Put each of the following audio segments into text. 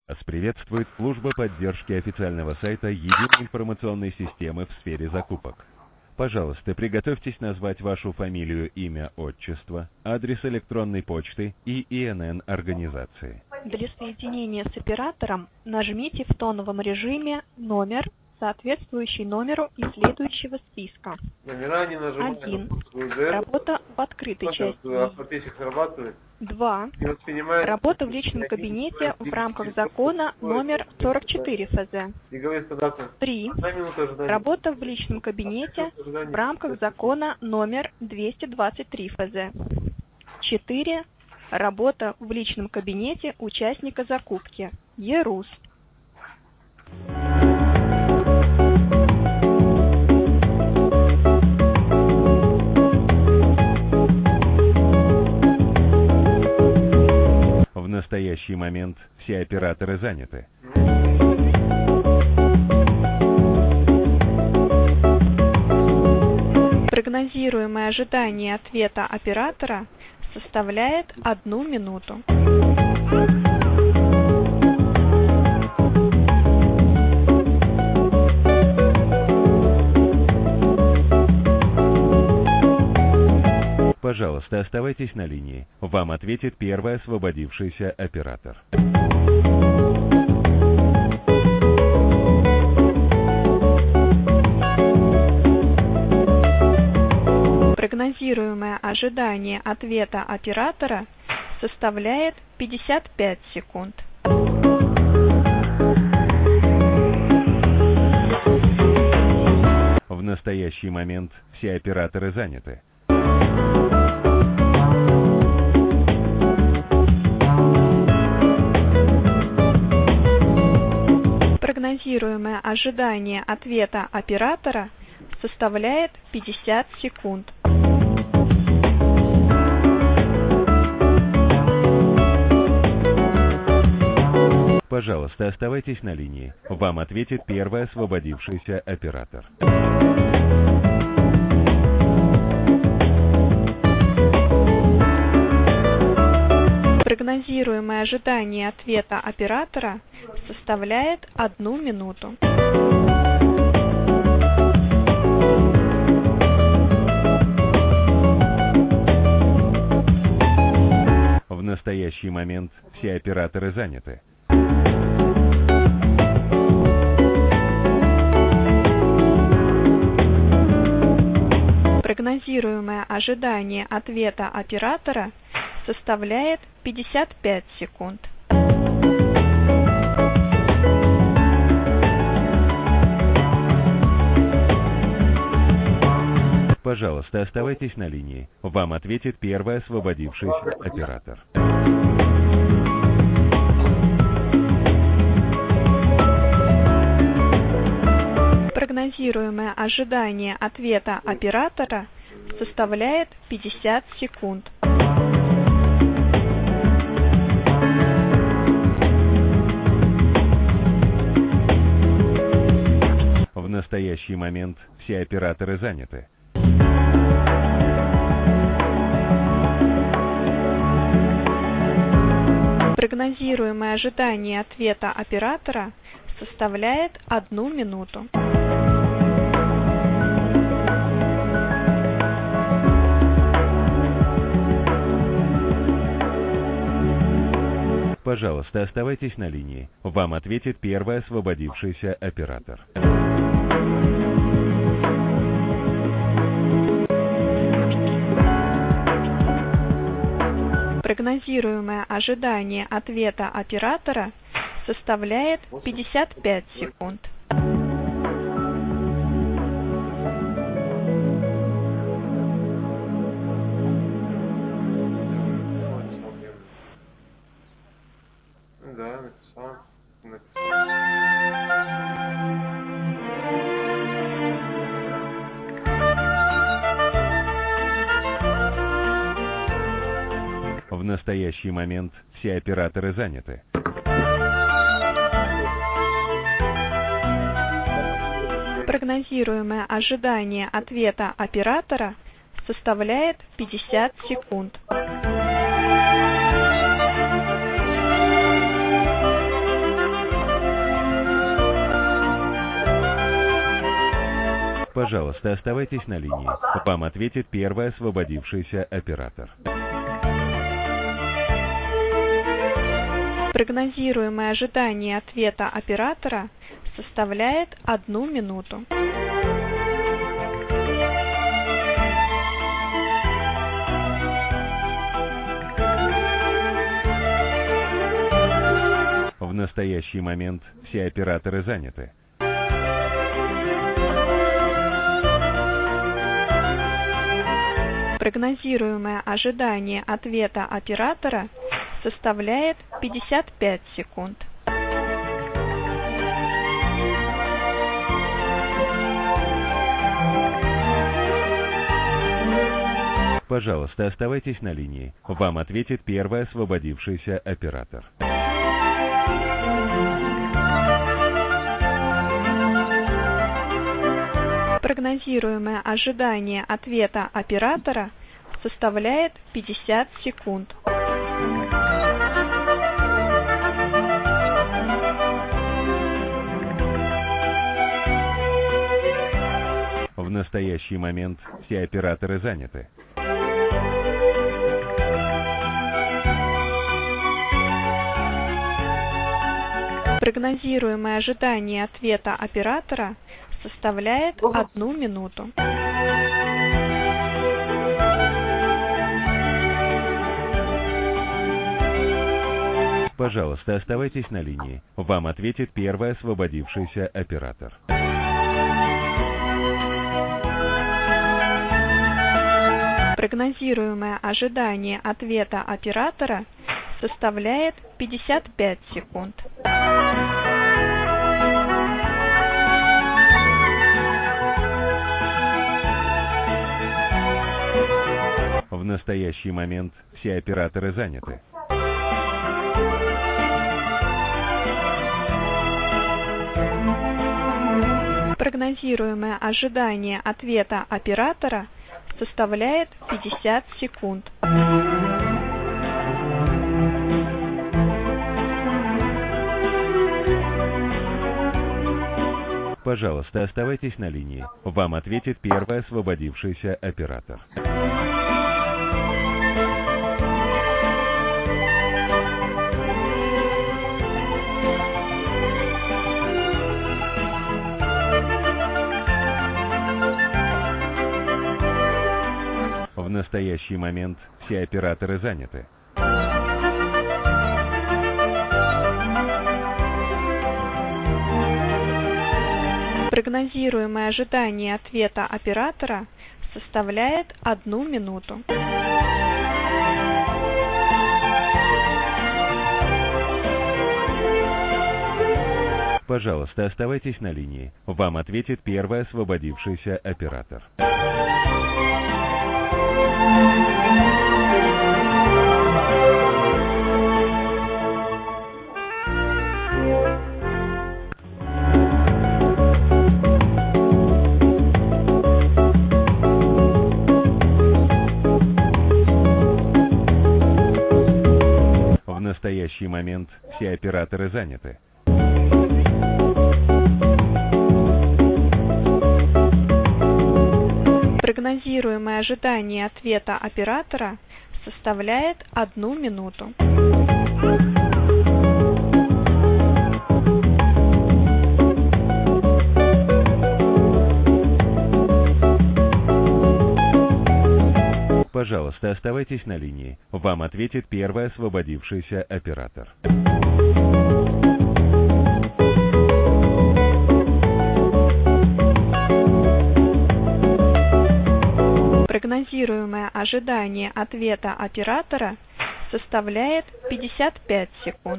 Вас приветствует служба поддержки официального сайта Единой информационной системы в сфере закупок. Пожалуйста, приготовьтесь назвать вашу фамилию, имя, отчество, адрес электронной почты и ИНН организации. Для соединения с оператором нажмите в тоновом режиме номер, соответствующий номеру из следующего списка. Номера не нажимаем. 1. Работа в открытой части. Автопечек срабатывает. 2. Работа в личном кабинете в рамках закона номер 44 ФЗ. 3. Работа в личном кабинете в рамках закона номер 223 ФЗ. 4. Работа в личном кабинете участника закупки. ЕРУС. В настоящий момент все операторы заняты. Прогнозируемое ожидание ответа оператора составляет 1 минуту. Пожалуйста, оставайтесь на линии. Вам ответит первый освободившийся оператор. Прогнозируемое ожидание ответа оператора составляет 55 секунд. В настоящий момент все операторы заняты. Прогнозируемое ожидание ответа оператора составляет 50 секунд. Пожалуйста, оставайтесь на линии. Вам ответит первый освободившийся оператор. Прогнозируемое ожидание ответа оператора составляет 1 минуту. В настоящий момент все операторы заняты. Прогнозируемое ожидание ответа оператора составляет 55 секунд. Пожалуйста, оставайтесь на линии. Вам ответит первый освободившийся оператор. Прогнозируемое ожидание ответа оператора составляет 50 секунд. В настоящий момент все операторы заняты. Прогнозируемое ожидание ответа оператора составляет 1 минуту. Пожалуйста, оставайтесь на линии. Вам ответит первый освободившийся оператор. Прогнозируемое ожидание ответа оператора составляет 55 секунд. Да, написал. В настоящий момент все операторы заняты. Прогнозируемое ожидание ответа оператора составляет 50 секунд. Пожалуйста, оставайтесь на линии. Вам ответит первый освободившийся оператор. Прогнозируемое ожидание ответа оператора составляет 1 минуту. В настоящий момент все операторы заняты. Прогнозируемое ожидание ответа оператора составляет 55 секунд. Пожалуйста, оставайтесь на линии. Вам ответит первый освободившийся оператор. Прогнозируемое ожидание ответа оператора составляет 50 секунд. В настоящий момент все операторы заняты. Прогнозируемое ожидание ответа оператора составляет 1 минуту. Пожалуйста, оставайтесь на линии. Вам ответит первый освободившийся оператор. Прогнозируемое ожидание ответа оператора составляет 55 секунд. В настоящий момент все операторы заняты. Прогнозируемое ожидание ответа оператора составляет 50 секунд. Пожалуйста, оставайтесь на линии. Вам ответит первый освободившийся оператор. В настоящий момент все операторы заняты. Прогнозируемое ожидание ответа оператора составляет 1 минуту. Пожалуйста, оставайтесь на линии. Вам ответит первый освободившийся оператор. В настоящий момент все операторы заняты. Прогнозируемое ожидание ответа оператора составляет 1 минуту. Пожалуйста, оставайтесь на линии. Вам ответит первый освободившийся оператор. Прогнозируемое ожидание ответа оператора составляет 55 секунд.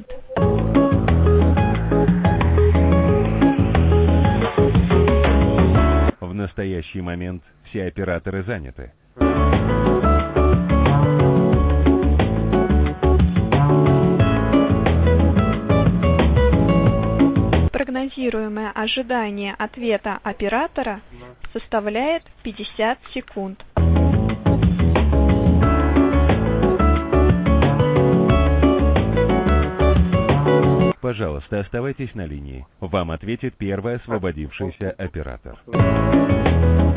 В настоящий момент все операторы заняты. Прогнозируемое ожидание ответа оператора составляет 50 секунд. Пожалуйста, оставайтесь на линии. Вам ответит первый освободившийся оператор.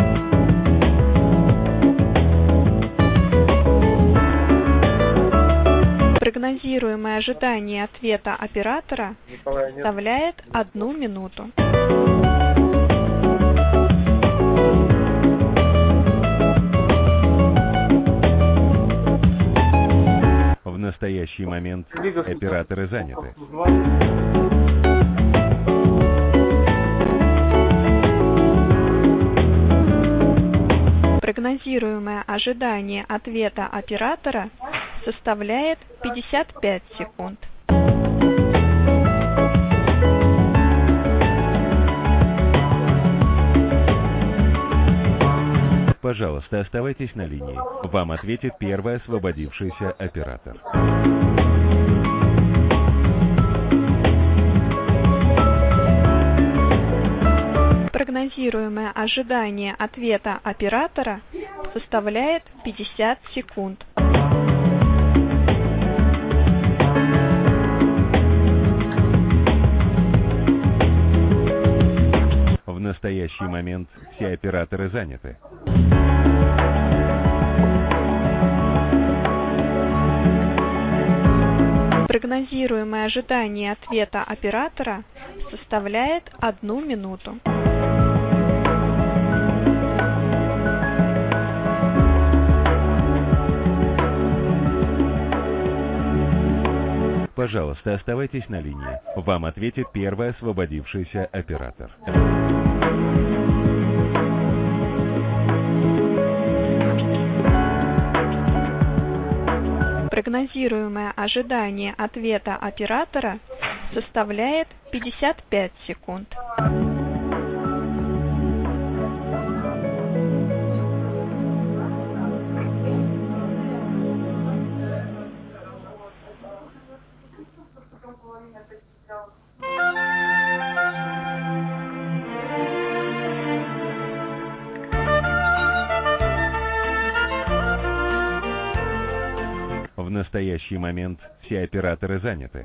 Прогнозируемое ожидание ответа оператора составляет 1 минуту. В настоящий момент операторы заняты. Прогнозируемое ожидание ответа оператора составляет 55 секунд. Пожалуйста, оставайтесь на линии. Вам ответит первый освободившийся оператор. Прогнозируемое ожидание ответа оператора составляет 50 секунд. В настоящий момент все операторы заняты. Прогнозируемое ожидание ответа оператора составляет 1 минуту. Пожалуйста, оставайтесь на линии. Вам ответит первый освободившийся оператор. Прогнозируемое ожидание ответа оператора составляет 55 секунд. В настоящий момент все операторы заняты.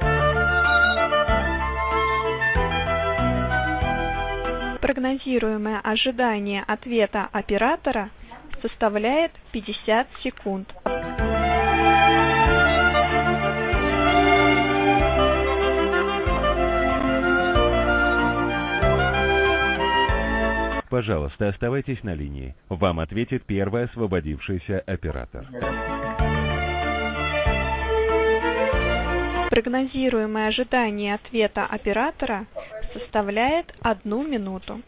Прогнозируемое ожидание ответа оператора составляет 50 секунд. Пожалуйста, оставайтесь на линии. Вам ответит первый освободившийся оператор. Прогнозируемое ожидание ответа оператора составляет 1 минуту.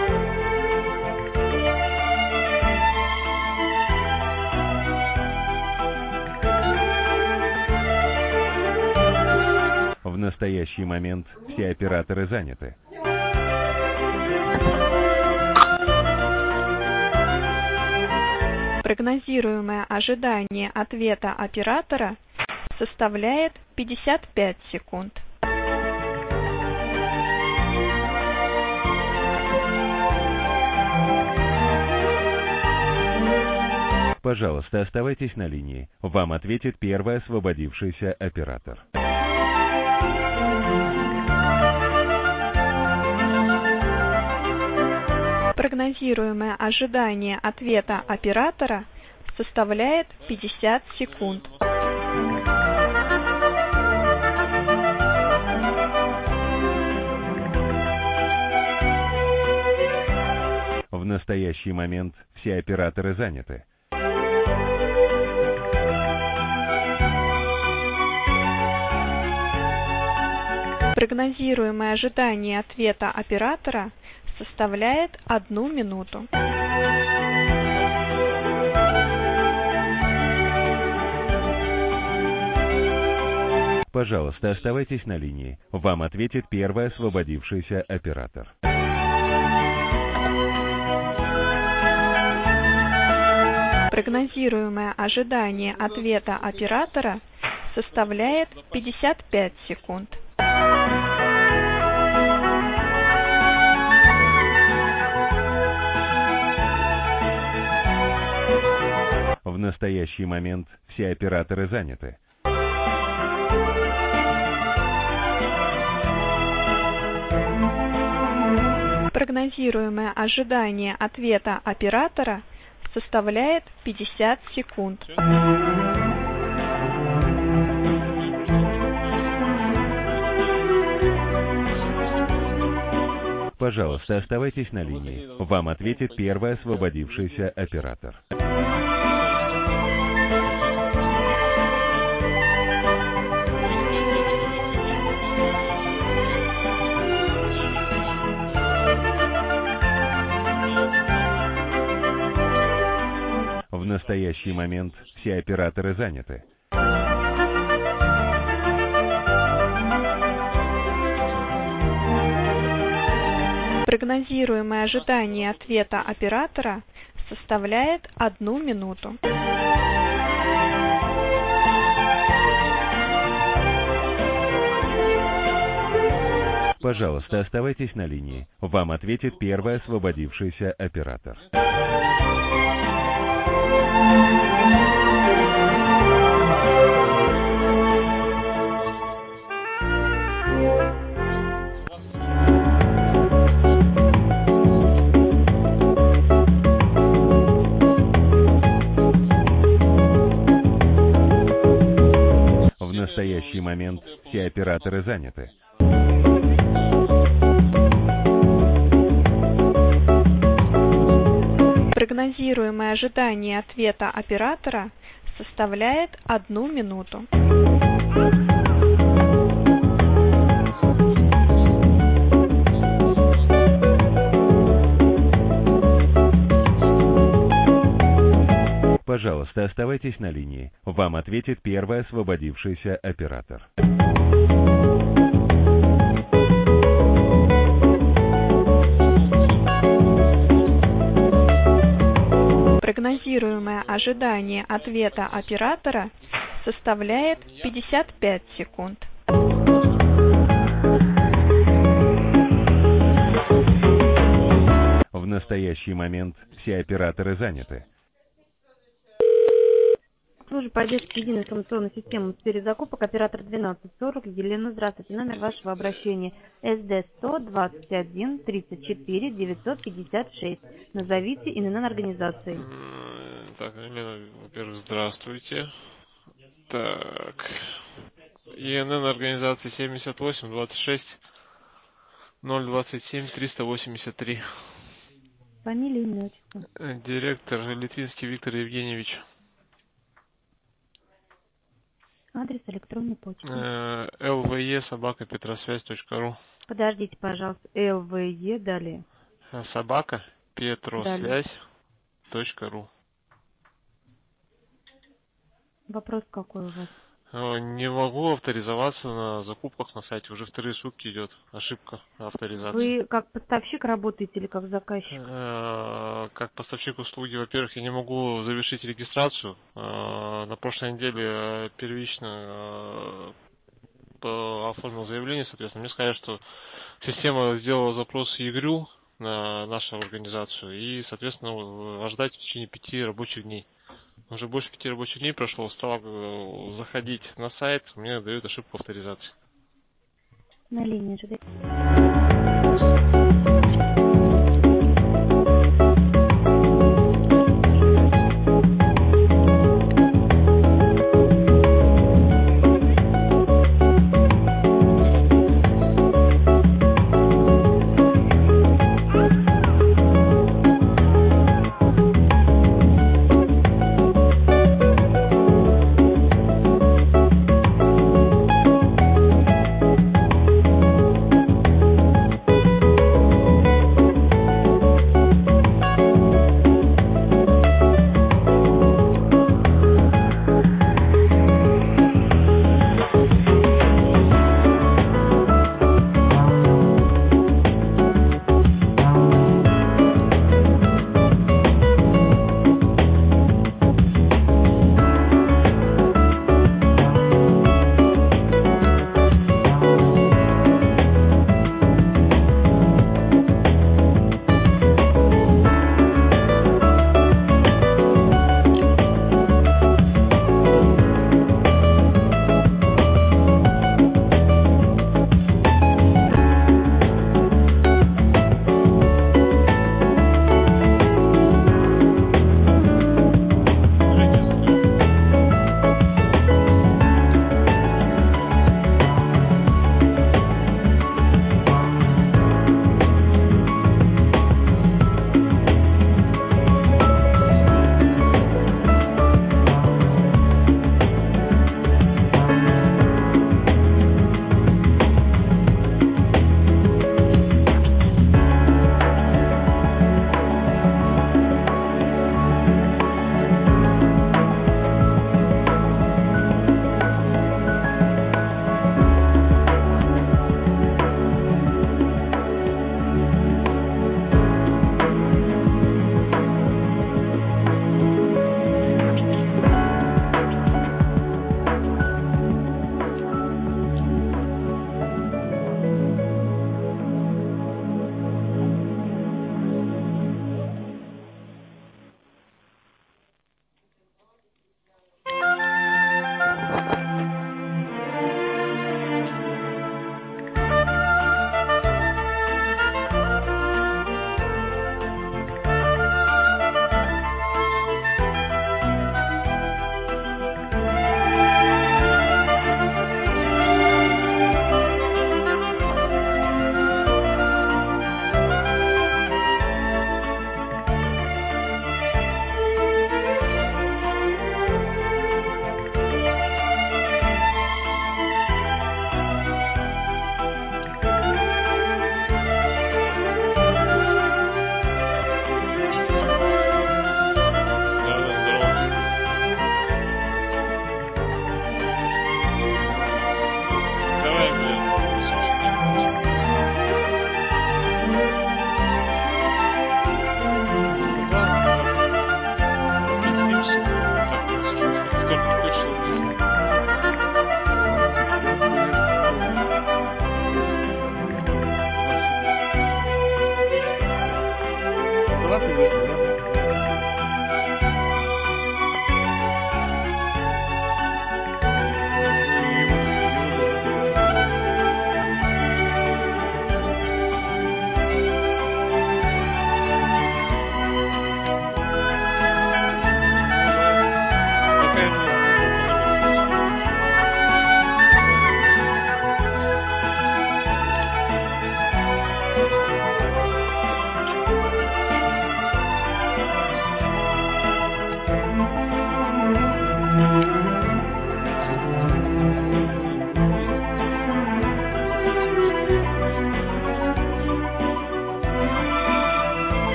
В настоящий момент все операторы заняты. Прогнозируемое ожидание ответа оператора составляет 55 секунд. Пожалуйста, оставайтесь на линии. Вам ответит первый освободившийся оператор. Прогнозируемое ожидание ответа оператора составляет 50 секунд. В настоящий момент все операторы заняты. Прогнозируемое ожидание ответа оператора составляет 1 минуту. Пожалуйста, оставайтесь на линии. Вам ответит первый освободившийся оператор. Прогнозируемое ожидание ответа оператора составляет 55 секунд. В настоящий момент все операторы заняты. Прогнозируемое ожидание ответа оператора составляет 50 секунд. Пожалуйста, оставайтесь на линии. Вам ответит первый освободившийся оператор. В настоящий момент все операторы заняты. Прогнозируемое ожидание ответа оператора составляет 1 минуту. Пожалуйста, оставайтесь на линии. Вам ответит первый освободившийся оператор. В настоящий момент все операторы заняты. Прогнозируемое ожидание ответа оператора составляет 1 минуту. Пожалуйста, оставайтесь на линии. Вам ответит первый освободившийся оператор. Прогнозируемое ожидание ответа оператора составляет 55 секунд. В настоящий момент все операторы заняты. Служба поддержки единой информационной системы в сфере закупок, оператор 1240. Елена, здравствуйте. Номер вашего обращения СД 121 34 956. Назовите ИНН организации. Так, Елена, во-первых, здравствуйте. Так, ИНН организации 78 26 027 383. Фамилия, имя, отчество. Директор Литвинский Виктор Евгеньевич. Адрес электронной почты. lve@petrosвязь.ру. Подождите, пожалуйста. ЛВЕ, далее. @petrosвязь.ру. Вопрос какой у вас? Не могу авторизоваться на закупках на сайте. Уже вторые сутки идет ошибка авторизации. Вы как поставщик работаете или как заказчик? Как поставщик услуги, во-первых, я не могу завершить регистрацию. На прошлой неделе первично оформил заявление, соответственно. Мне сказали, что система сделала запрос ЕГРЮ на нашу организацию и, соответственно, ожидать в течение 5 рабочих дней. Уже больше 5 рабочих дней прошло, стал заходить на сайт, мне дают ошибку авторизации. На линии ожидайте.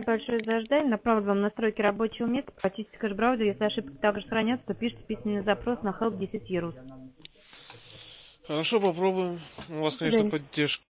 Спасибо большое за ожидание. Направлю вам настройки рабочего места. Почистите кэш-браузер. Если ошибки также хранятся, то пишите письменный запрос на help 10 euros. Хорошо, попробуем. У вас, конечно, поддержка.